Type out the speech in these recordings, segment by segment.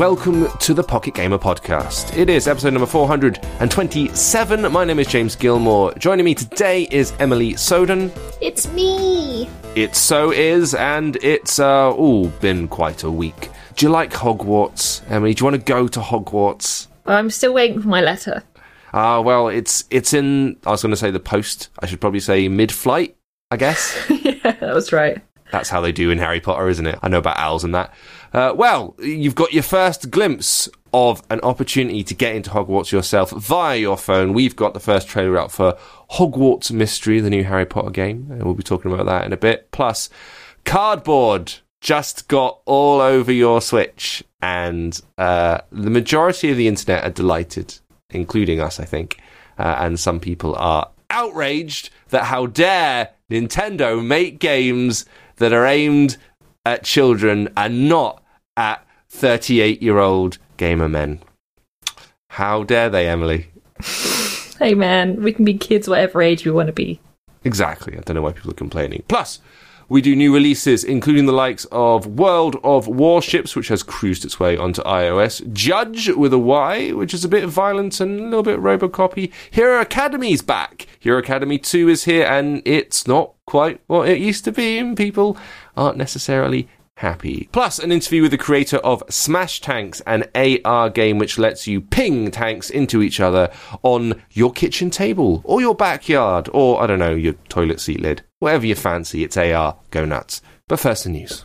welcome to the Pocket Gamer Podcast. It is episode number 427. My name is James Gilmore. Joining me today is Emily Soden. It's me! It so is, and it's been quite a week. Do you like Hogwarts, Emily? Do you want to go to Hogwarts? I'm still waiting for my letter. Well, it's in, I was going to say the post. I should probably say mid-flight, I guess. Yeah, that was right. That's how they do in Harry Potter, isn't it? I know about owls and that. Well, you've got your first glimpse of an opportunity to get into Hogwarts yourself via your phone. We've got the first trailer out for Hogwarts Mystery, the new Harry Potter game, and we'll be talking about that in a bit. Plus, Cardboard just got all over your Switch, and the majority of the internet are delighted, including us, I think, and some people are outraged that how dare Nintendo make games that are aimed at children and not at 38-year-old gamer men. How dare they, Emily? Hey man, we can be kids whatever age we want to be. Exactly. I don't know why people are complaining. Plus, we do new releases, including the likes of World of Warships, which has cruised its way onto iOS, Judge with a Y, which is a bit violent and a little bit Robocop-y. Hero Academy's back. Hero Academy 2 is here, and it's not quite what it used to be, and people aren't necessarily happy. Plus, an interview with the creator of Smash Tanks, an AR game which lets you ping tanks into each other on your kitchen table, or your backyard, or, I don't know, your toilet seat lid. Whatever you fancy, it's AR. Go nuts. But first, the news.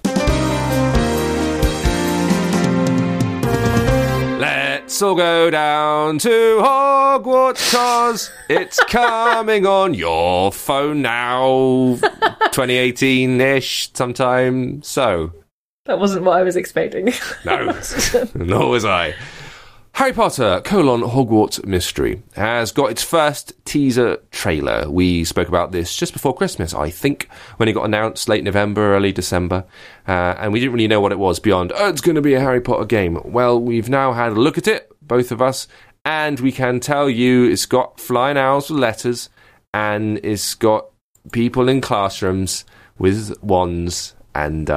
Let's all go down to Hogwarts, 'cause it's coming on your phone now. 2018-ish sometime. So. That wasn't what I was expecting. No, nor was I. Harry Potter, Hogwarts Mystery has got its first teaser trailer. We spoke about this just before Christmas, I think, when it got announced late November, early December. And we didn't really know what it was beyond, it's going to be a Harry Potter game. Well, we've now had a look at it, both of us, and we can tell you it's got flying owls with letters, and it's got people in classrooms with wands and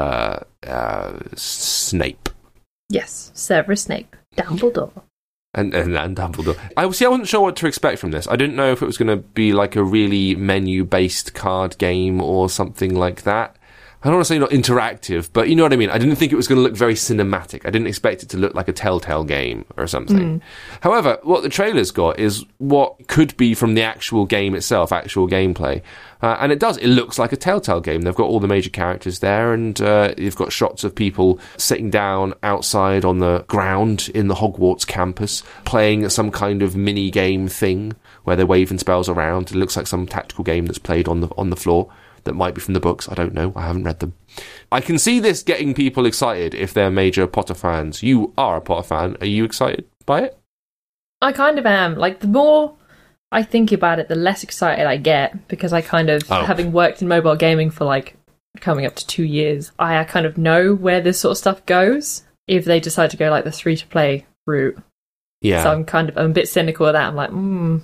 Snape. Yes, Severus Snape. Dumbledore. And Dumbledore. I wasn't sure what to expect from this. I didn't know if it was going to be like a really menu-based card game or something like that. I don't want to say not interactive, but you know what I mean. I didn't think it was going to look very cinematic. I didn't expect it to look like a Telltale game or something. However, what the trailer's got is what could be from the actual game itself, actual gameplay. And it does. It looks like a Telltale game. They've got all the major characters there, and you've got shots of people sitting down outside on the ground in the Hogwarts campus, playing some kind of mini-game thing where they're waving spells around. It looks like some tactical game that's played on the floor. That might be from the books. I don't know. I haven't read them. I can see this getting people excited if they're major Potter fans. You are a Potter fan. Are you excited by it? I kind of am. Like, the more I think about it, the less excited I get, because I kind of, having worked in mobile gaming for, like, coming up to 2 years, I kind of know where this sort of stuff goes if they decide to go, like, the free-to-play route. Yeah. So I'm a bit cynical of that. I'm like,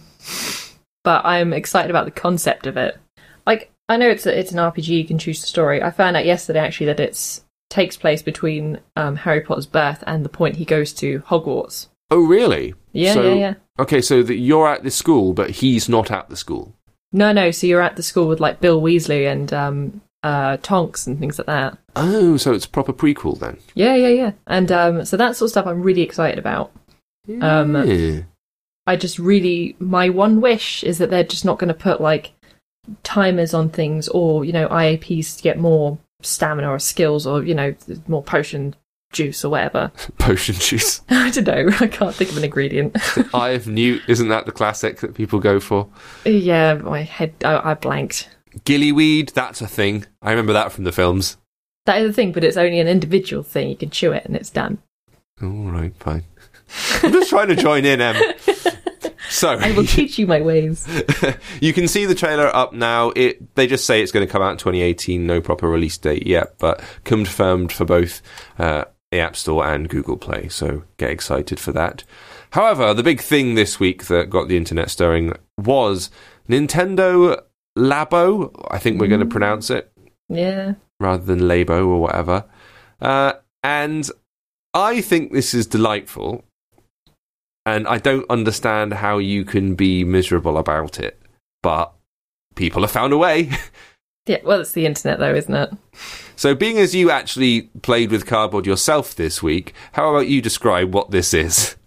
But I'm excited about the concept of it. Like, I know it's an RPG, you can choose the story. I found out yesterday, actually, that it takes place between Harry Potter's birth and the point he goes to Hogwarts. Oh, really? Yeah. Okay, so you're at the school, but he's not at the school. No, so you're at the school with, like, Bill Weasley and Tonks and things like that. Oh, so it's a proper prequel, then? Yeah. And so that sort of stuff I'm really excited about. Yeah. I just really... My one wish is that they're just not going to put, like, timers on things, or, you know, IAPs to get more stamina or skills, or, you know, more potion juice or whatever. Potion juice? I don't know. I can't think of an ingredient. Eye of Newt, isn't that the classic that people go for? Yeah, my head, I blanked. Gillyweed, that's a thing. I remember that from the films. That is a thing, but it's only an individual thing. You can chew it and it's done. All right, fine. I'm just trying to join in, Em. So I will teach you my ways. You can see the trailer up now. They just say it's going to come out in 2018. No proper release date yet, but confirmed for both the App Store and Google Play. So get excited for that. However, the big thing this week that got the internet stirring was Nintendo Labo. I think we're going to pronounce it. Yeah. Rather than Labo or whatever. And I think this is delightful, and I don't understand how you can be miserable about it, but people have found a way. Yeah, well, it's the internet, though, isn't it? So, being as you actually played with cardboard yourself this week, how about you describe what this is?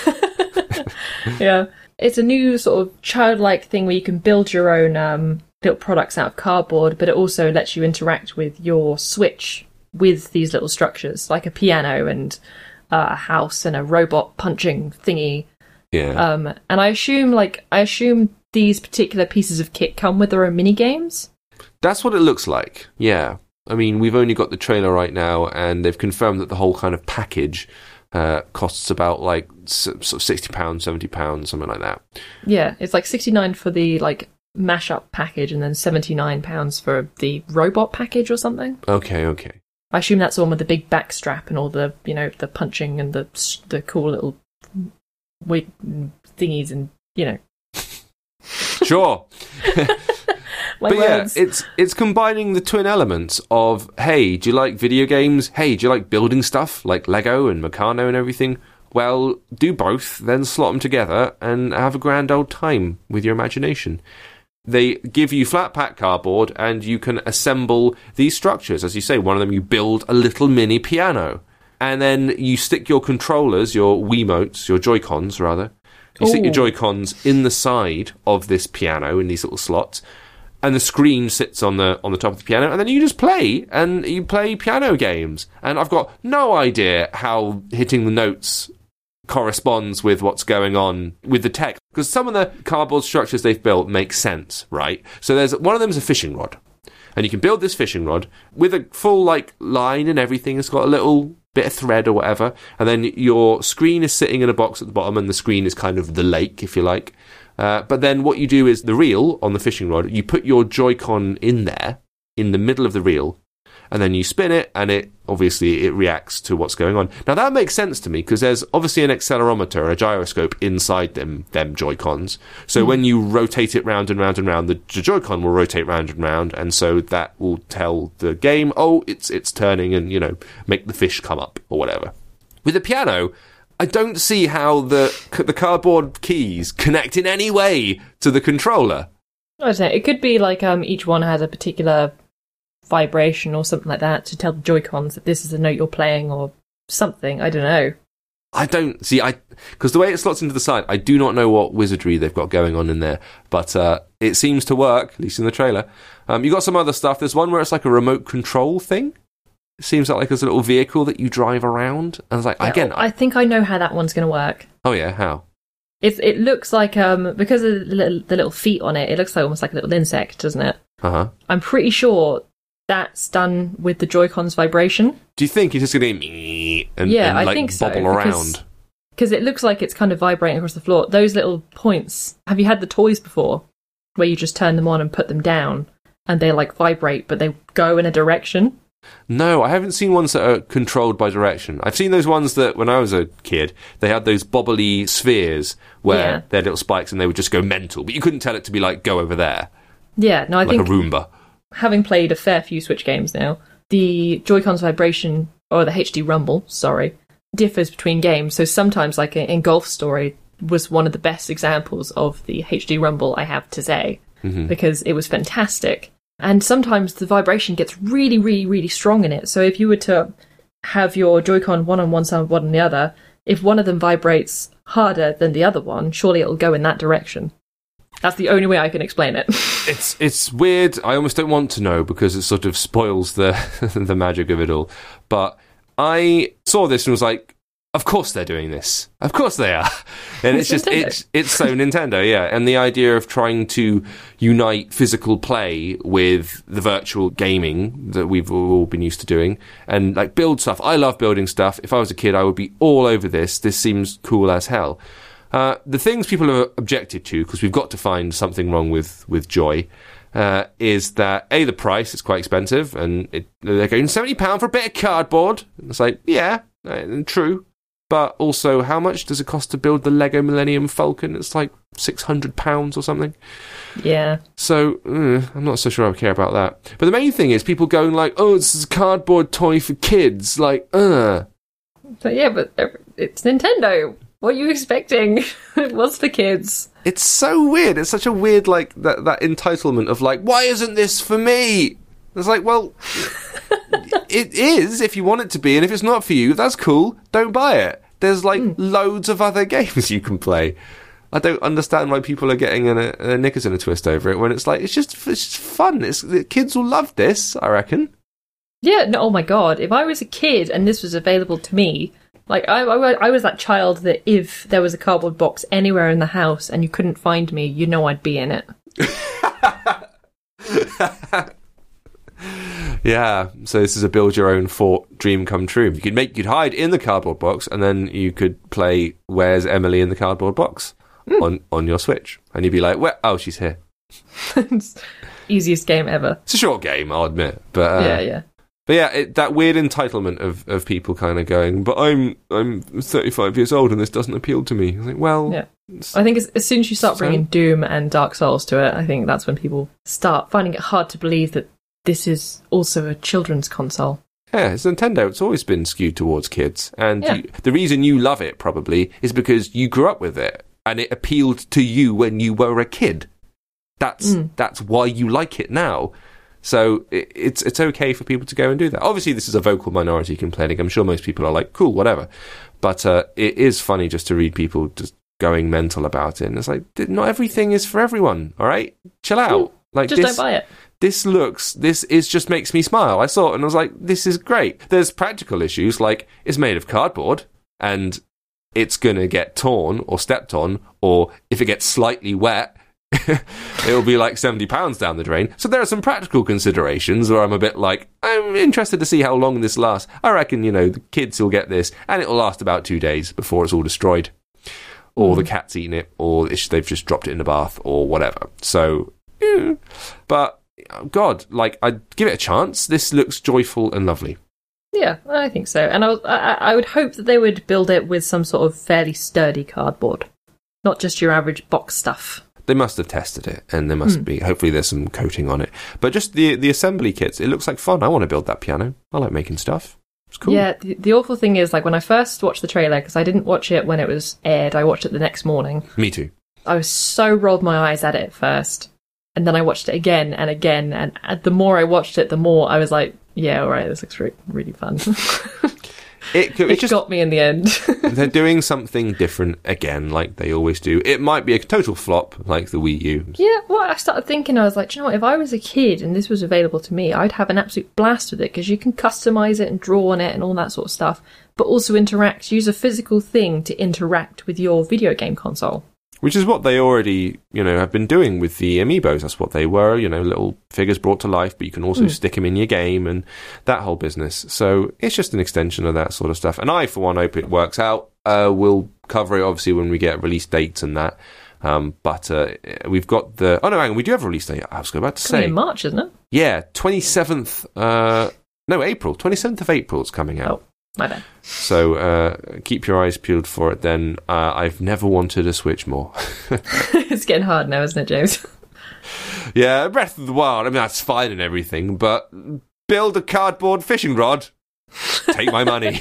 Yeah. It's a new sort of childlike thing where you can build your own little products out of cardboard, but it also lets you interact with your Switch with these little structures, like a piano and a house and a robot punching thingy. Yeah. And I assume these particular pieces of kit come with their own mini games. That's what it looks like. Yeah. I mean, we've only got the trailer right now, and they've confirmed that the whole kind of package costs about like sort of £60, £70, something like that. Yeah, it's like $69 for the like mashup package, and then £79 for the robot package or something. Okay. I assume that's the one with the big back strap and all the, you know, the punching and the cool little weight thingies and, you know. Sure. But yeah, it's combining the twin elements of, hey, do you like video games? Hey, do you like building stuff like Lego and Meccano and everything? Well, do both, then slot them together and have a grand old time with your imagination. They give you flat pack cardboard and you can assemble these structures. As you say, one of them you build a little mini piano. And then you stick your controllers, your Wiimotes, your Joy-Cons rather. You stick your Joy-Cons in the side of this piano in these little slots. And the screen sits on the top of the piano, and then you just play, and you play piano games. And I've got no idea how hitting the notes corresponds with what's going on with the tech. Because some of the cardboard structures they've built make sense, right? So there's one of them is a fishing rod. And you can build this fishing rod with a full, like, line and everything. It's got a little bit of thread or whatever. And then your screen is sitting in a box at the bottom, and the screen is kind of the lake, if you like. But then what you do is the reel on the fishing rod, you put your Joy-Con in there, in the middle of the reel, and then you spin it, and it reacts to what's going on. Now, that makes sense to me, because there's obviously an accelerometer, a gyroscope inside them Joy-Cons. So when you rotate it round and round and round, the Joy-Con will rotate round and round, and so that will tell the game, oh, it's turning, and, you know, make the fish come up, or whatever. With the piano, I don't see how the cardboard keys connect in any way to the controller. I don't know. It could be like each one has a particular vibration or something like that to tell the Joy-Cons that this is the note you're playing or something. I don't know. I don't see. Because the way it slots into the side, I do not know what wizardry they've got going on in there. But it seems to work, at least in the trailer. You got some other stuff. There's one where it's like a remote control thing. It seems like there's a little vehicle that you drive around. And I was like, again... I think I know how that one's going to work. Oh, yeah? How? It looks like, because of the little feet on it, it looks like almost like a little insect, doesn't it? Uh-huh. I'm pretty sure that's done with the Joy-Con's vibration. Do you think it's just going to and I think so, bobble around? Because it looks like it's kind of vibrating across the floor. Those little points... Have you had the toys before? Where you just turn them on and put them down, and they, like, vibrate, but they go in a direction? No, I haven't seen ones that are controlled by direction. I've seen those ones that, when I was a kid, they had those bobbly spheres where they had little spikes and they would just go mental, but you couldn't tell it to be like, go over there. Yeah, no, I think... Like a Roomba. Having played a fair few Switch games now, the Joy-Con's vibration, or the HD Rumble, differs between games. So sometimes, like in Golf Story, was one of the best examples of the HD Rumble I have to say, because it was fantastic. And sometimes the vibration gets really, really, really strong in it. So if you were to have your Joy-Con one on one side, one on the other, if one of them vibrates harder than the other one, surely it'll go in that direction. That's the only way I can explain it. It's weird. I almost don't want to know because it sort of spoils the the magic of it all. But I saw this and was like, of course they're doing this. Of course they are. And it's just, it's so Nintendo, yeah. And the idea of trying to unite physical play with the virtual gaming that we've all been used to doing and like build stuff. I love building stuff. If I was a kid, I would be all over this. This seems cool as hell. The things people have objected to, because we've got to find something wrong with Joy, is that, A, the price is quite expensive, and they're going £70 for a bit of cardboard. It's like, yeah, true. But also, how much does it cost to build the Lego Millennium Falcon? It's like £600 or something. Yeah. So, I'm not so sure I care about that. But the main thing is people going like, oh, this is a cardboard toy for kids. Like, But it's Nintendo. What are you expecting? It was for kids. It's so weird. It's such a weird, like, that entitlement of, like, why isn't this for me? It's like, well, it is if you want it to be, and if it's not for you, that's cool. Don't buy it. There's, like, loads of other games you can play. I don't understand why people are getting a knickers in a twist over it when it's like, it's just fun. The kids will love this, I reckon. Yeah, no, oh my god. If I was a kid and this was available to me, like, I was that child that if there was a cardboard box anywhere in the house and you couldn't find me, you know I'd be in it. Yeah, so this is a build your own fort dream come true. You'd hide in the cardboard box, and then you could play Where's Emily in the cardboard box on your Switch, and you'd be like, "Where? Oh, she's here." Easiest game ever. It's a short game, I'll admit, but yeah. But yeah, that weird entitlement of people kind of going, but I'm 35 years old and this doesn't appeal to me. Like, well, yeah. I think as soon as you start bringing Doom and Dark Souls to it, I think that's when people start finding it hard to believe that this is also a children's console. Yeah, it's Nintendo. It's always been skewed towards kids. And the reason you love it, probably, is because you grew up with it. And it appealed to you when you were a kid. That's why you like it now. So it's okay for people to go and do that. Obviously, this is a vocal minority complaining. I'm sure most people are like, cool, whatever. But it is funny just to read people just going mental about it. And it's like, not everything is for everyone, all right? Chill out. Like, just don't buy it. This just makes me smile. I saw it and I was like, this is great. There's practical issues, like it's made of cardboard and it's going to get torn or stepped on, or if it gets slightly wet, it'll be like £70 down the drain. So there are some practical considerations where I'm a bit like, I'm interested to see how long this lasts. I reckon, the kids will get this and it'll last about 2 days before it's all destroyed. Or the cat's eaten it, or they've just dropped it in the bath, or whatever. So, but God, like, I'd give it a chance. This looks joyful and lovely. Yeah, I think so. And I would hope that they would build it with some sort of fairly sturdy cardboard, not just your average box stuff. They must have tested it, and there must be. Hopefully, there's some coating on it. But just the assembly kits, it looks like fun. I want to build that piano. I like making stuff. It's cool. Yeah, the awful thing is, like, when I first watched the trailer, because I didn't watch it when it was aired, I watched it the next morning. Me too. I was so rolled my eyes at it first. And then I watched it again and again, and the more I watched it, the more I was like, yeah, all right, this looks really fun. It just got me in the end. They're doing something different again, like they always do. It might be a total flop, like the Wii U. Yeah, well, I started thinking, I was like, do you know what, if I was a kid and this was available to me, I'd have an absolute blast with it, because you can customise it and draw on it and all that sort of stuff, but also use a physical thing to interact with your video game console. Which is what they already, have been doing with the Amiibos. That's what they were, little figures brought to life, but you can also stick them in your game and that whole business. So it's just an extension of that sort of stuff. And I, for one, hope it works out. We'll cover it, obviously, when we get release dates and that. But we've got the... Oh, no, hang on, we do have a release date. I was about to say... in March, isn't it? Yeah, 27th... April. 27th of April it's coming out. Oh. My bad. So keep your eyes peeled for it then. I've never wanted a Switch more. It's getting hard now, isn't it, James? Yeah, Breath of the Wild, I mean, that's fine and everything, but build a cardboard fishing rod. Take my money.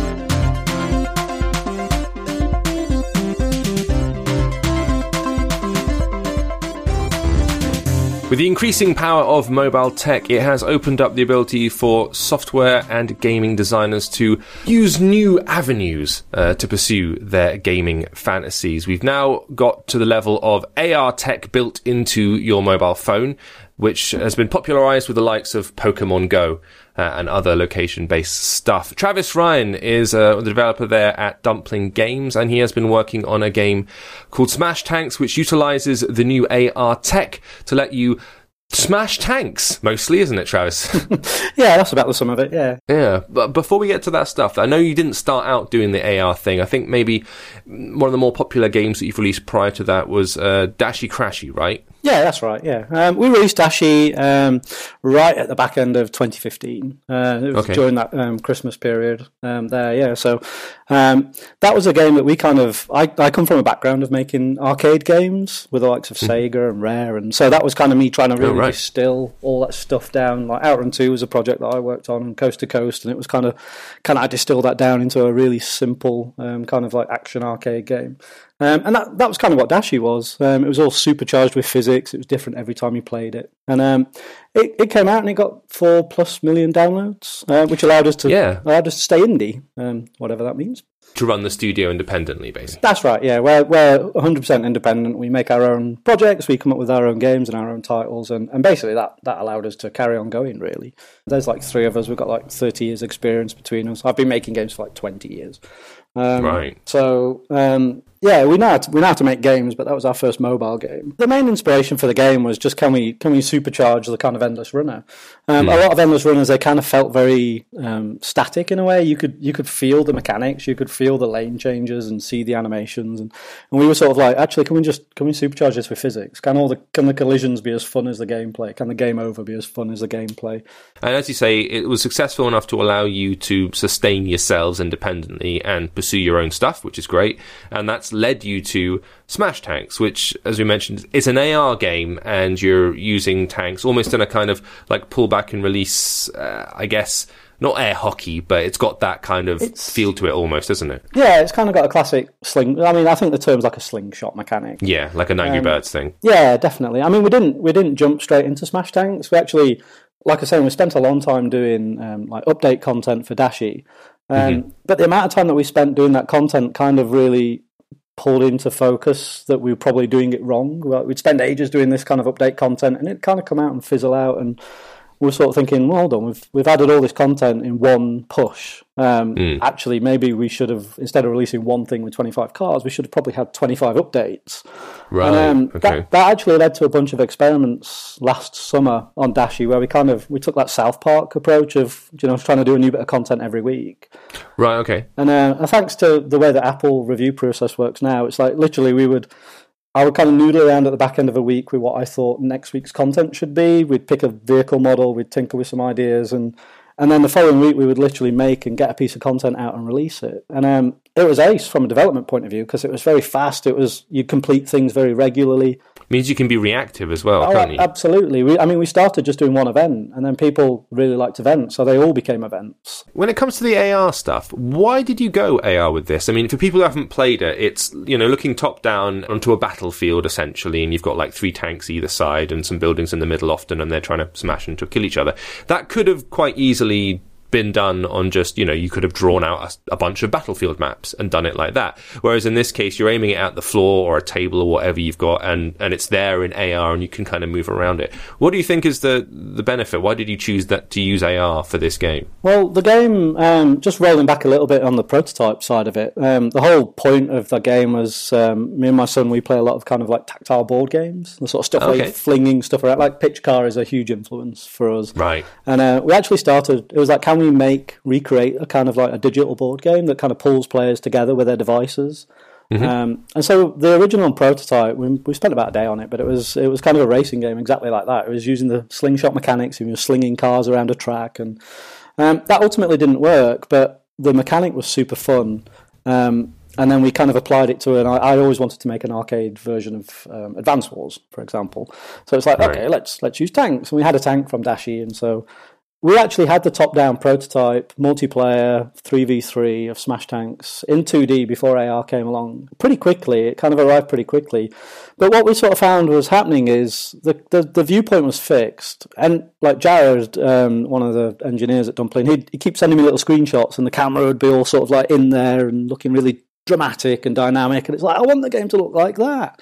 With the increasing power of mobile tech, it has opened up the ability for software and gaming designers to use new avenues to pursue their gaming fantasies. We've now got to the level of AR tech built into your mobile phone, which has been popularised with the likes of Pokemon Go and other location-based stuff. Travis Ryan is the developer there at Dumpling Games, and he has been working on a game called Smash Tanks, which utilises the new AR tech to let you smash tanks, mostly, isn't it, Travis? Yeah, that's about the sum of it, yeah. Yeah, but before we get to that stuff, I know you didn't start out doing the AR thing. I think maybe one of the more popular games that you've released prior to that was Dashy Crashy, right? Yeah, that's right, yeah. We released Dashy right at the back end of 2015. It was during that Christmas period there, yeah. So that was a game that we I come from a background of making arcade games with the likes of Sega and Rare, and so that was kind of me trying to really distill all that stuff down. Like Outrun 2 was a project that I worked on, and Coast to Coast, and it was kind of I distilled that down into a really simple kind of like action arcade game. And that was kind of what Dashi was. It was all supercharged with physics. It was different every time you played it. And it came out and it got 4+ million downloads, which allowed us to stay indie, whatever that means. To run the studio independently, basically. That's right, yeah. We're 100% independent. We make our own projects, we come up with our own games and our own titles, and basically that allowed us to carry on going, really. There's like 3 of us. We've got like 30 years experience between us. I've been making games for like 20 years. Right. So, we know how to make games, but that was our first mobile game. The main inspiration for the game was just can we supercharge the kind of Endless Runner? A lot of Endless Runners, they kind of felt very static in a way. You could feel the mechanics, you could feel the lane changes and see the animations, and we were sort of like, actually, can we supercharge this with physics? Can the collisions be as fun as the gameplay? Can the game over be as fun as the gameplay? And as you say, it was successful enough to allow you to sustain yourselves independently and pursue your own stuff, which is great. And that's led you to Smash Tanks, which, as we mentioned, is an AR game, and you're using tanks almost in a kind of like pull back and release, I guess, not air hockey, but it's got that kind of feel to it almost, isn't it? Yeah, it's kind of got a classic sling. I mean, I think the term's like a slingshot mechanic. Yeah, like an Angry Birds thing. Yeah, definitely. I mean, we didn't jump straight into Smash Tanks. We actually, like I said, we spent a long time doing like update content for Dashi. But the amount of time that we spent doing that content kind of really pulled into focus that we were probably doing it wrong. We'd spend ages doing this kind of update content, and it'd kind of come out and fizzle out, and we were sort of thinking, well, hold on, we've added all this content in one push. Actually, maybe we should have, instead of releasing one thing with 25 cars, we should have probably had 25 updates. Right. And okay. that actually led to a bunch of experiments last summer on Dashi, where we took that South Park approach of trying to do a new bit of content every week. Right. Okay. And thanks to the way the Apple review process works now, it's like literally I would kind of noodle around at the back end of a week with what I thought next week's content should be. We'd pick a vehicle model, we'd tinker with some ideas, and then the following week we would literally make and get a piece of content out and release it. And it was ace from a development point of view because it was very fast. You complete things very regularly. Means you can be reactive as well, can't you? Absolutely. We started just doing one event, and then people really liked events, so they all became events. When it comes to the AR stuff, why did you go AR with this? I mean, for people who haven't played it, it's, looking top down onto a battlefield, essentially, and you've got like 3 tanks either side and some buildings in the middle often, and they're trying to smash and to kill each other. That could have quite easily been done on just, you could have drawn out a bunch of battlefield maps and done it like that. Whereas in this case, you're aiming it at the floor or a table or whatever you've got, and it's there in AR and you can kind of move around it. What do you think is the benefit? Why did you choose to use AR for this game? Well, the game, just rolling back a little bit on the prototype side of it, the whole point of the game was, me and my son, we play a lot of kind of like tactile board games, the sort of stuff where you're flinging stuff around. Like Pitch Car is a huge influence for us. Right. And we actually started, it was like, can we recreate a kind of like a digital board game that kind of pulls players together with their devices? And so the original prototype, we spent about a day on it, but it was kind of a racing game exactly like that. It was using the slingshot mechanics, and you were slinging cars around a track, and that ultimately didn't work, but the mechanic was super fun. And then we kind of applied it to it, and I always wanted to make an arcade version of Advance Wars, for example. So it's like, okay, let's use tanks. And we had a tank from Dashi, and so we actually had the top-down prototype, multiplayer, 3v3 of Smash Tanks in 2D before AR came along. Pretty quickly, it kind of arrived pretty quickly. But what we sort of found was happening is the viewpoint was fixed. And like Jared, one of the engineers at Dumpling, he keeps sending me little screenshots, and the camera would be all sort of like in there and looking really dramatic and dynamic. And it's like, I want the game to look like that.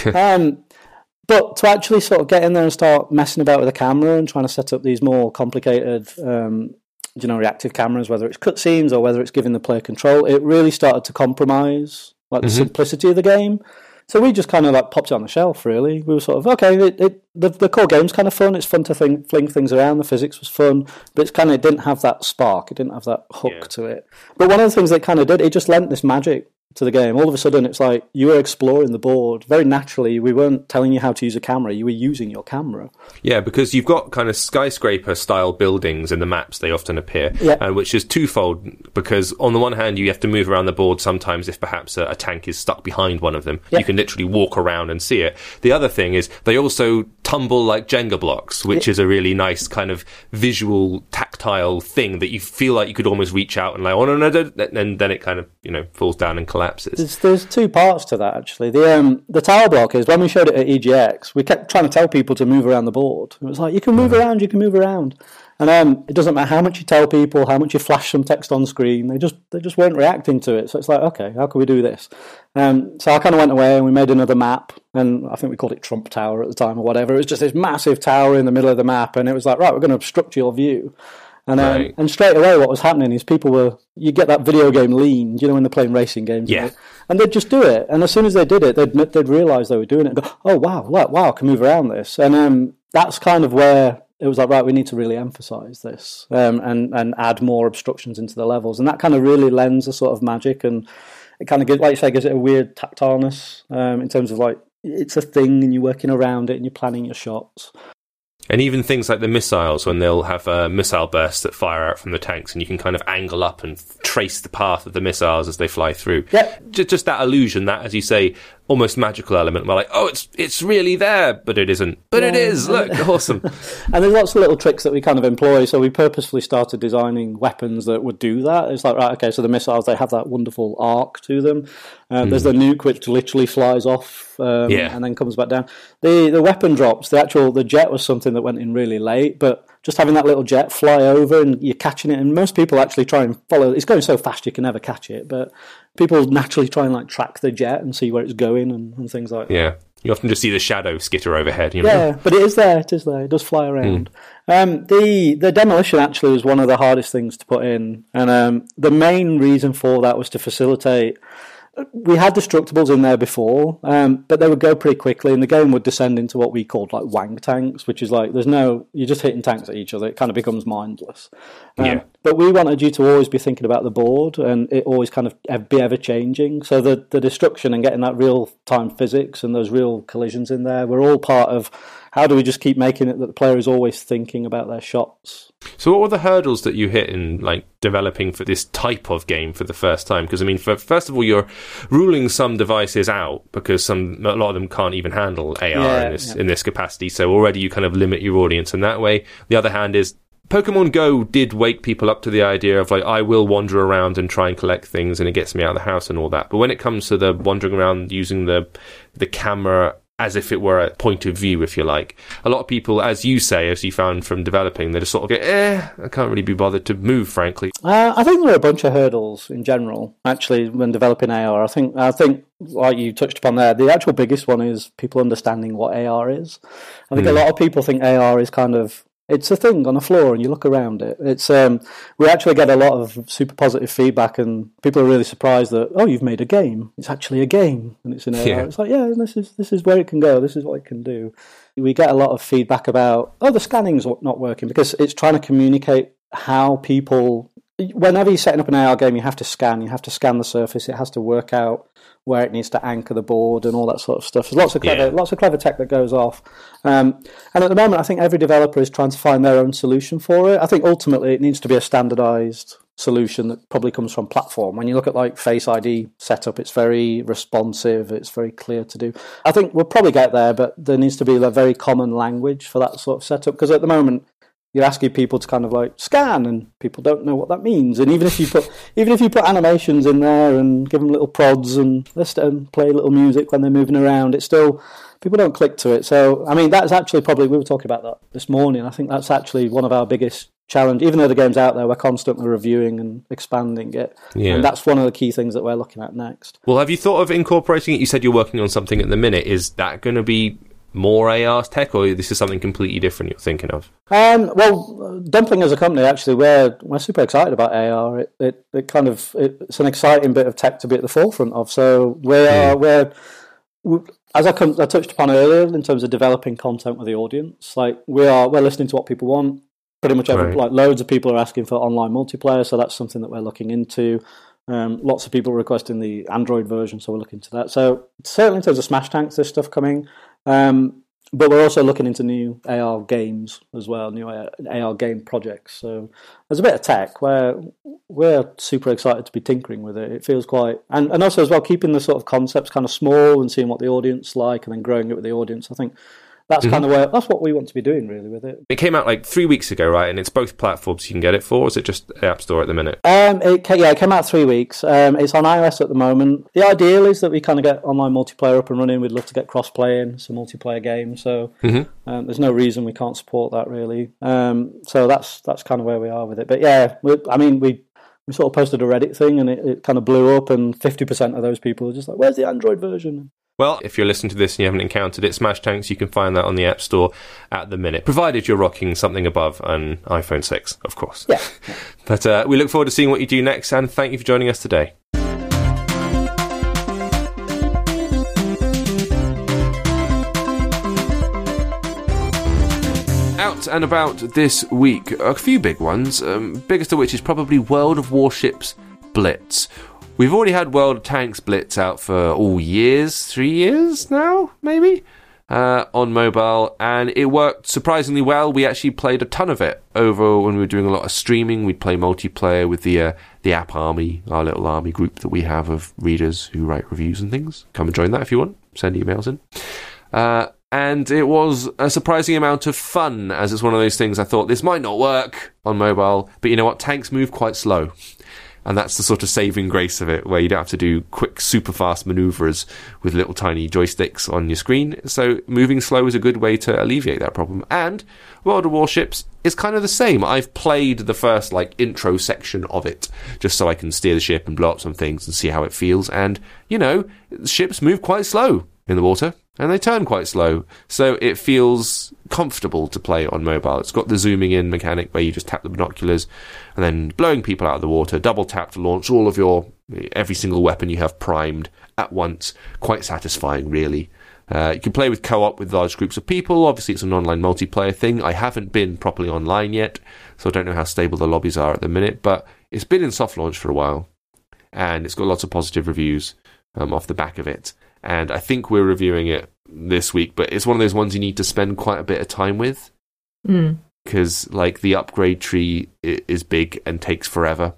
But to actually sort of get in there and start messing about with the camera and trying to set up these more complicated, reactive cameras, whether it's cutscenes or whether it's giving the player control, it really started to compromise like the simplicity of the game. So we just kind of like popped it on the shelf, really. We were sort of, okay, the core game's kind of fun. It's fun to fling things around. The physics was fun, but it didn't have that spark. It didn't have that hook to it. But one of the things that it kind of did, it just lent this magic to the game. All of a sudden, it's like you were exploring the board very naturally. We weren't telling you how to use a camera; you were using your camera. Yeah, because you've got kind of skyscraper-style buildings in the maps. They often appear, which is twofold. Because on the one hand, you have to move around the board sometimes if perhaps a tank is stuck behind one of them. You can literally walk around and see it. The other thing is they also tumble like Jenga blocks, which is a really nice kind of visual, tactile thing that you feel like you could almost reach out and like, oh no, and then it kind of falls down and collapses. There's two parts to that actually. The tower block is when we showed it at EGX, we kept trying to tell people to move around the board. It was like you can move around, and it doesn't matter how much you tell people, how much you flash some text on screen. They just weren't reacting to it. So it's like, okay, how can we do this? So I kind of went away and we made another map, and I think we called it Trump Tower at the time or whatever. It was just this massive tower in the middle of the map, and it was like, right, we're going to obstruct your view. And straight away what was happening is you get that video game lean, when they're playing racing games. Yeah. And they'd just do it. And as soon as they did it, they'd realise they were doing it and go, oh, wow, I can move around this. And that's kind of where it was like, right, we need to really emphasise this and add more obstructions into the levels. And that kind of really lends a sort of magic, and it kind of gives, like you say, gives it a weird tactileness in terms of like, it's a thing and you're working around it and you're planning your shots. And even things like the missiles, when they'll have missile bursts that fire out from the tanks, and you can kind of angle up and trace the path of the missiles as they fly through. Yep. Just that illusion, that, as you say, almost magical element where like, oh, it's really there, but it isn't. But it is, look, awesome. And there's lots of little tricks that we kind of employ. So we purposefully started designing weapons that would do that. It's like, right, okay, so the missiles, they have that wonderful arc to them. There's the nuke, which literally flies off and then comes back down. The weapon drops, the jet was something that went in really late, but just having that little jet fly over and you're catching it, and most people actually try and follow. It's going so fast you can never catch it, but people naturally try and like track the jet and see where it's going and things like that. Yeah, you often just see the shadow skitter overhead. Yeah, but it is there. It does fly around. The demolition actually was one of the hardest things to put in, and the main reason for that was to facilitate. We had destructibles in there before, but they would go pretty quickly, and the game would descend into what we called like wang tanks, which is like you're just hitting tanks at each other. It kind of becomes mindless. But we wanted you to always be thinking about the board, and it always kind of be ever changing. So the destruction and getting that real time physics and those real collisions in there were all part of how do we just keep making it that the player is always thinking about their shots. So what were the hurdles that you hit in like developing for this type of game for the first time? Because I mean, first of all, you're ruling some devices out because a lot of them can't even handle AR in this capacity. So already you kind of limit your audience in that way. The other hand is Pokemon Go did wake people up to the idea of like, I will wander around and try and collect things, and it gets me out of the house and all that. But when it comes to the wandering around using the camera as if it were a point of view, if you like, a lot of people, as you say, as you found from developing, they just sort of go, I can't really be bothered to move, frankly. I think there are a bunch of hurdles in general, actually, when developing AR. I think, like you touched upon there, the actual biggest one is people understanding what AR is. I think a lot of people think AR is kind of, it's a thing on the floor and you look around it. It's we actually get a lot of super positive feedback, and people are really surprised that, oh, you've made a game. It's actually a game and it's in AR. Yeah. It's like, yeah, this is where it can go. This is what it can do. We get a lot of feedback about, oh, the scanning's not working, because it's trying to communicate how people, whenever you're setting up an AR game, you have to scan the surface. It has to work out where it needs to anchor the board and all that sort of stuff. There's lots of clever tech that goes off. And at the moment, I think every developer is trying to find their own solution for it. I think ultimately it needs to be a standardized solution that probably comes from platform. When you look at like Face ID setup, it's very responsive, it's very clear to do. I think we'll probably get there, but there needs to be a very common language for that sort of setup, because at the moment, you're asking people to kind of like scan, and people don't know what that means. And even if you put animations in there and give them little prods and play little music when they're moving around, it's still, people don't click to it. So I mean, that's actually probably, we were talking about that this morning. I think that's actually one of our biggest challenge. Even though the game's out there, we're constantly reviewing and expanding it. Yeah. And that's one of the key things that we're looking at next. Well, have you thought of incorporating it? You said you're working on something at the minute. Is that going to be more AR tech, or this is something completely different you're thinking of? Well, Dumpling as a company, actually, we're super excited about AR. It's an exciting bit of tech to be at the forefront of. So we're as I touched upon earlier, in terms of developing content with the audience, like we're listening to what people want. Pretty much like loads of people are asking for online multiplayer, so that's something that we're looking into. Lots of people requesting the Android version, so we're looking to that. So certainly in terms of Smash Tanks, there's stuff coming. But we're also looking into new AR games as well, new AR game projects. So there's a bit of tech where we're super excited to be tinkering with it. It feels quite... And also as well, keeping the sort of concepts kind of small and seeing what the audience like and then growing it with the audience. I think that's kind of that's what we want to be doing, really, with it. It came out like 3 weeks ago, right? And it's both platforms you can get it for, or is it just App Store at the minute? It came out 3 weeks. It's on iOS at the moment. The ideal is that we kind of get online multiplayer up and running. We'd love to get cross-play in, some multiplayer games. So there's no reason we can't support that, really. So that's kind of where we are with it. But yeah, we sort of posted a Reddit thing and it kind of blew up, and 50% of those people were just like, where's the Android version? Well, if you're listening to this and you haven't encountered it, Smash Tanks, you can find that on the App Store at the minute, provided you're rocking something above an iPhone 6, of course. Yeah. But we look forward to seeing what you do next, and thank you for joining us today. Out and about this week, a few big ones, biggest of which is probably World of Warships Blitz. We've already had World of Tanks Blitz out for 3 years now, maybe, on mobile, and it worked surprisingly well. We actually played a ton of it over when we were doing a lot of streaming. We'd play multiplayer with the App Army, our little army group that we have of readers who write reviews and things. Come and join that if you want. Send emails in. And it was a surprising amount of fun, as it's one of those things I thought, this might not work on mobile, but you know what? Tanks move quite slow. And that's the sort of saving grace of it, where you don't have to do quick, super fast maneuvers with little tiny joysticks on your screen. So moving slow is a good way to alleviate that problem. And World of Warships is kind of the same. I've played the first, intro section of it, just so I can steer the ship and blow up some things and see how it feels. And, ships move quite slow in the water, and they turn quite slow. So it feels comfortable to play on mobile. It's got the zooming in mechanic where you just tap the binoculars and then blowing people out of the water, double tap to launch all of every single weapon you have primed at once. Quite satisfying, really. You can play with co-op with large groups of people. Obviously, it's an online multiplayer thing. I haven't been properly online yet, so I don't know how stable the lobbies are at the minute, but it's been in soft launch for a while, and it's got lots of positive reviews off the back of it. And I think we're reviewing it this week, but it's one of those ones you need to spend quite a bit of time with. Because, the upgrade tree is big and takes forever.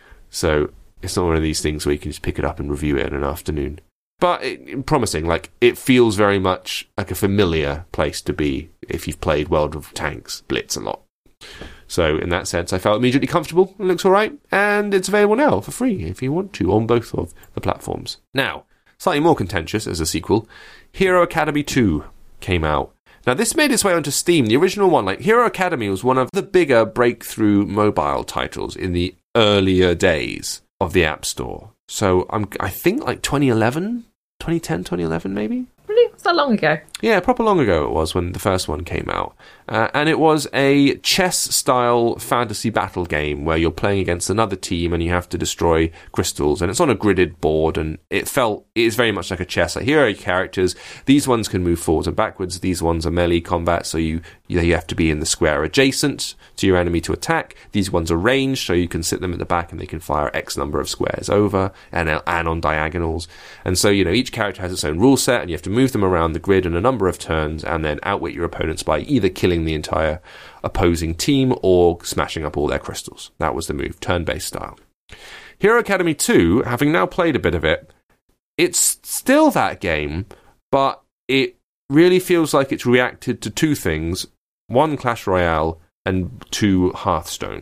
So it's not one of these things where you can just pick it up and review it in an afternoon. But promising, it feels very much like a familiar place to be if you've played World of Tanks Blitz a lot. So in that sense, I felt immediately comfortable. It looks all right. And it's available now for free if you want to on both of the platforms. Now, slightly more contentious as a sequel, Hero Academy 2 came out. Now, this made its way onto Steam. The original one, Hero Academy, was one of the bigger breakthrough mobile titles in the earlier days of the App Store. So I think 2011, 2010, 2011 maybe? Really? Was that long ago? Yeah, proper long ago it was when the first one came out. And it was a chess-style fantasy battle game where you're playing against another team and you have to destroy crystals. And it's on a gridded board, and it is very much like a chess. Here are your characters. These ones can move forwards and backwards. These ones are melee combat, so you have to be in the square adjacent to your enemy to attack. These ones are ranged, so you can sit them at the back and they can fire X number of squares over and on diagonals. And so, each character has its own rule set, and you have to move them around the grid in a number of turns and then outwit your opponents by either killing the entire opposing team or smashing up all their crystals. That was the move, turn-based style. Hero Academy 2, having now played a bit of it, it's still that game, but it really feels like it's reacted to two things. One, Clash Royale, and two, Hearthstone.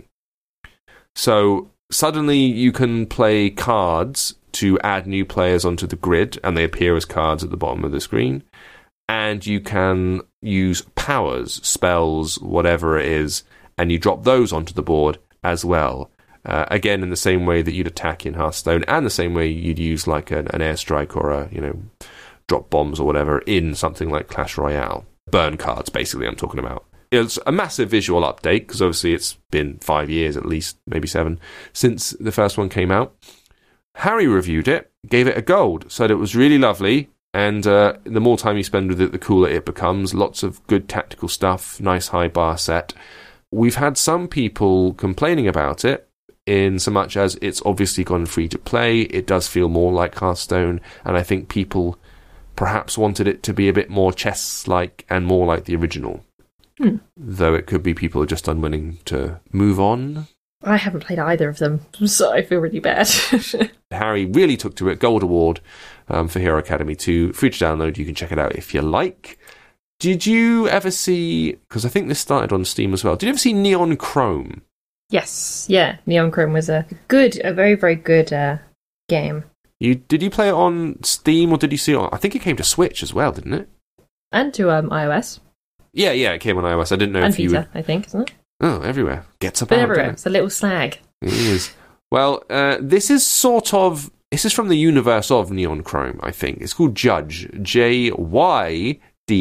So suddenly you can play cards to add new players onto the grid, and they appear as cards at the bottom of the screen. And you can use powers, spells, whatever it is, and you drop those onto the board as well. Again, in the same way that you'd attack in Hearthstone, and the same way you'd use an airstrike or drop bombs or whatever in something like Clash Royale. Burn cards, basically, I'm talking about. It's a massive visual update, because obviously it's been 5 years at least, maybe 7, since the first one came out. Harry reviewed it, gave it a gold, said it was really lovely, and the more time you spend with it, the cooler it becomes. Lots of good tactical stuff, nice high bar set. We've had some people complaining about it, in so much as it's obviously gone free to play. It does feel more like Hearthstone, and I think people perhaps wanted it to be a bit more chess-like and more like the original. Though it could be people are just unwilling to move on. I haven't played either of them, so I feel really bad. Harry really took to it. Gold Award for Hero Academy 2. Free to download. You can check it out if you like. Did you ever see... Because I think this started on Steam as well. Did you ever see Neon Chrome? Yes. Yeah. Neon Chrome was a very, very good game. Did you play it on Steam or did you see it on... I think it came to Switch as well, didn't it? And to iOS. Yeah, it came on iOS. I didn't know if you... And Vita, I think, isn't it? Oh, everywhere. Gets up but everywhere. It's a little slag. It is. Well, this is sort of... This is from the universe of Neon Chrome, I think. It's called Judge. Jydge.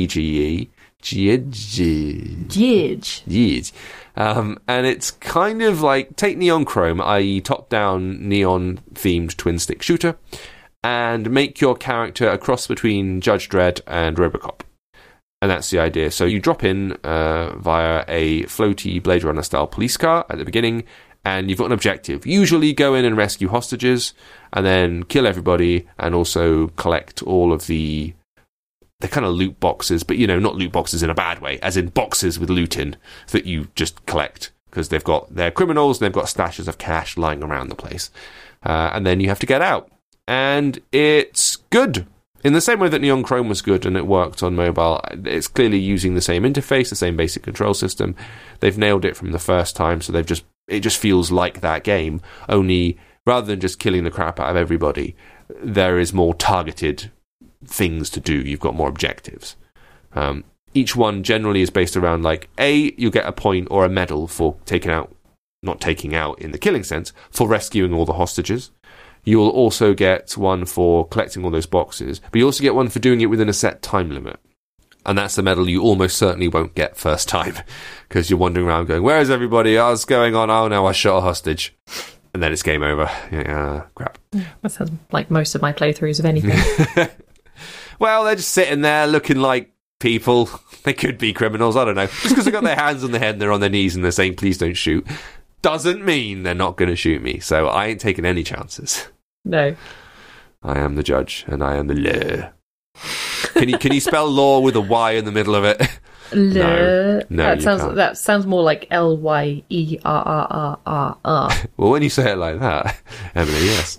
Jidge. And it's kind of like... Take Neon Chrome, i.e. top-down, neon-themed twin-stick shooter, and make your character a cross between Judge Dredd and Robocop. And that's the idea. So you drop in via a floaty Blade Runner style police car at the beginning, and you've got an objective. Usually go in and rescue hostages, and then kill everybody, and also collect all of the kind of loot boxes, but not loot boxes in a bad way, as in boxes with loot in that you just collect because they're criminals and they've got stashes of cash lying around the place, and then you have to get out. And it's good. In the same way that Neon Chrome was good and it worked on mobile, it's clearly using the same interface, the same basic control system. They've nailed it from the first time, so it just feels like that game, only rather than just killing the crap out of everybody, there is more targeted things to do. You've got more objectives. Each one generally is based around, you'll get a point or a medal for not taking out in the killing sense, for rescuing all the hostages. You will also get one for collecting all those boxes, but you also get one for doing it within a set time limit. And that's the medal you almost certainly won't get first time, because you're wandering around going, where is everybody? Oh, what's going on? Oh no, I shot a hostage. And then it's game over. Yeah, crap. That sounds like most of my playthroughs of anything. Well, they're just sitting there looking like people. They could be criminals, I don't know. Just because they've got their hands on their head and they're on their knees and they're saying, please don't shoot, doesn't mean they're not going to shoot me. So I ain't taking any chances. No. I am the judge, and I am the law. Can you spell law with a Y in the middle of it? No, that sounds more like Lyerrrr. Well, when you say it like that, Emily, yes.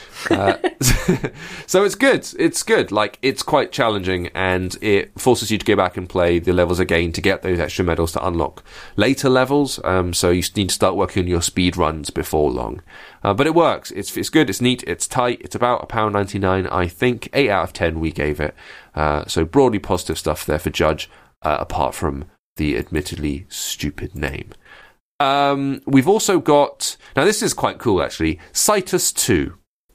So it's good. It's good. It's quite challenging, and it forces you to go back and play the levels again to get those extra medals to unlock later levels. So you need to start working on your speed runs before long. But it works. It's good. It's neat. It's tight. It's about £1.99, I think. 8 out of 10 we gave it. So broadly positive stuff there for Judge, apart from the admittedly stupid name. We've also got... Now, this is quite cool, actually. Cytus 2.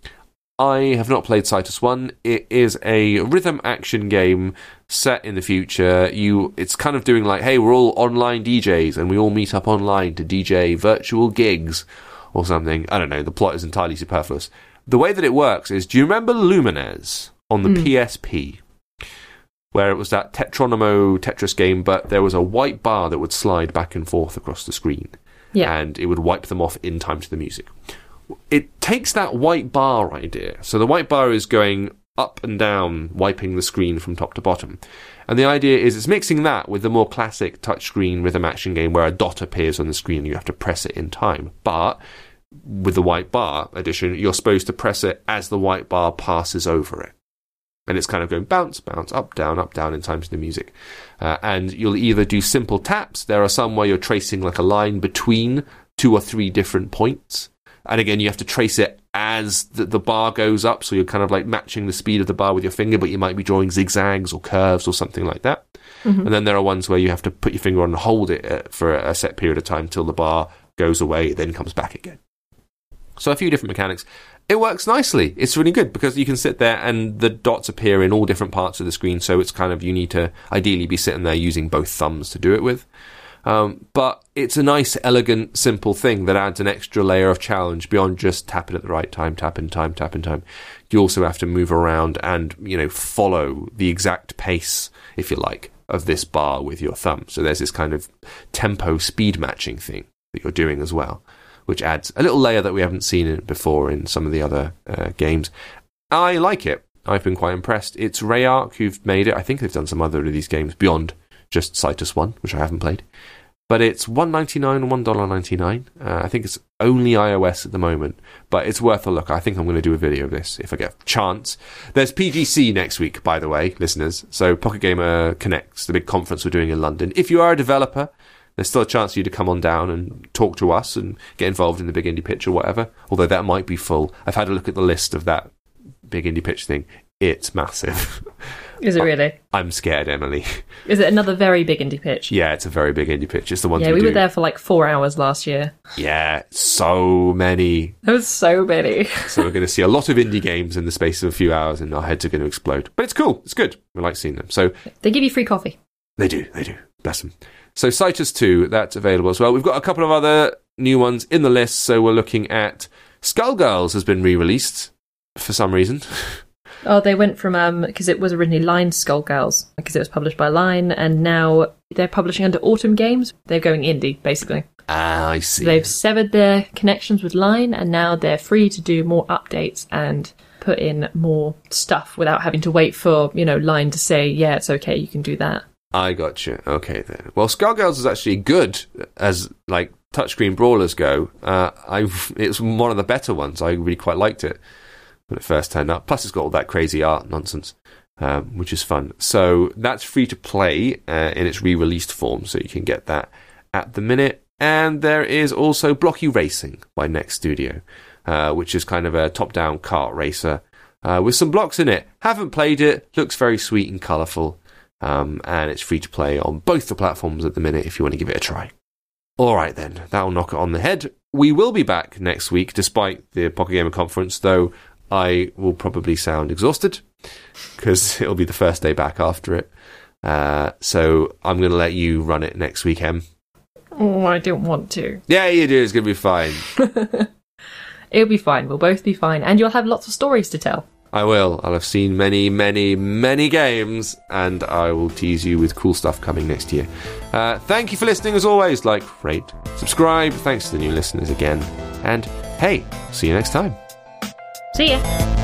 I have not played Cytus 1. It is a rhythm action game set in the future. It's kind of doing hey, we're all online DJs and we all meet up online to DJ virtual gigs or something. I don't know. The plot is entirely superfluous. The way that it works is, do you remember Lumines on the PSP? Where it was that Tetronimo Tetris game, but there was a white bar that would slide back and forth across the screen. Yeah. And it would wipe them off in time to the music. It takes that white bar idea. So the white bar is going up and down, wiping the screen from top to bottom. And the idea is it's mixing that with the more classic touchscreen rhythm action game where a dot appears on the screen and you have to press it in time. But with the white bar edition, you're supposed to press it as the white bar passes over it. And it's kind of going bounce, bounce, up, down in time to the music. And you'll either do simple taps. There are some where you're tracing a line between 2 or 3 different points. And again, you have to trace it as the bar goes up, so you're kind of matching the speed of the bar with your finger, but you might be drawing zigzags or curves or something like that. Mm-hmm. And then there are ones where you have to put your finger on and hold it for a set period of time till the bar goes away, then comes back again. So a few different mechanics. It works nicely. It's really good because you can sit there and the dots appear in all different parts of the screen, so it's kind of, you need to ideally be sitting there using both thumbs to do it with. But it's a nice, elegant, simple thing that adds an extra layer of challenge beyond just tapping at the right time, tap in time. You also have to move around and, follow the exact pace, if you like, of this bar with your thumb. So there's this kind of tempo speed matching thing that you're doing as well, which adds a little layer that we haven't seen before in some of the other games. I like it. I've been quite impressed. It's Rayark who've made it. I think they've done some other of these games beyond just Cytus 1, which I haven't played. But it's $1.99 and $1.99. I think it's only iOS at the moment, but it's worth a look. I think I'm going to do a video of this if I get a chance. There's PGC next week, by the way, listeners. So Pocket Gamer Connects, the big conference we're doing in London. If you are a developer, there's still a chance for you to come on down and talk to us and get involved in the Big Indie Pitch or whatever, although that might be full. I've had a look at the list of that Big Indie Pitch thing. It's massive. Is it really? I'm scared, Emily. Is it another very big indie pitch? Yeah, it's a very big indie pitch. It's the one. Yeah, we were there for like 4 hours last year. Yeah, so many. There was so many. So we're going to see a lot of indie games in the space of a few hours, and our heads are going to explode. But it's cool. It's good. We like seeing them. So they give you free coffee. They do. Bless them. So Cytus 2, that's available as well. We've got a couple of other new ones in the list. So we're looking at Skullgirls has been re-released for some reason. Oh, they went from, because it was originally Line Skullgirls, because it was published by Line, and now they're publishing under Autumn Games. They're going indie, basically. Ah, I see. They've severed their connections with Line, and now they're free to do more updates and put in more stuff without having to wait for, Line to say, yeah, it's okay, you can do that. I gotcha. Okay, then. Well, Skullgirls is actually good as, touchscreen brawlers go. It's one of the better ones. I really quite liked it when it first turned up. Plus, it's got all that crazy art nonsense, which is fun. So that's free to play in its re-released form, so you can get that at the minute. And there is also Blocky Racing by Next Studio, which is kind of a top-down kart racer with some blocks in it. Haven't played it. Looks very sweet and colourful. And it's free to play on both the platforms at the minute if you want to give it a try. All right, then. That'll knock it on the head. We will be back next week, despite the Pocket Gamer Conference, though I will probably sound exhausted because it'll be the first day back after it. So I'm going to let you run it next week, Em. Oh, I don't want to. Yeah, you do. It's going to be fine. It'll be fine. We'll both be fine. And you'll have lots of stories to tell. I will. I'll have seen many, many, many games, and I will tease you with cool stuff coming next year. Thank you for listening, as always. Like, rate, subscribe. Thanks to the new listeners again. And, hey, see you next time. See ya.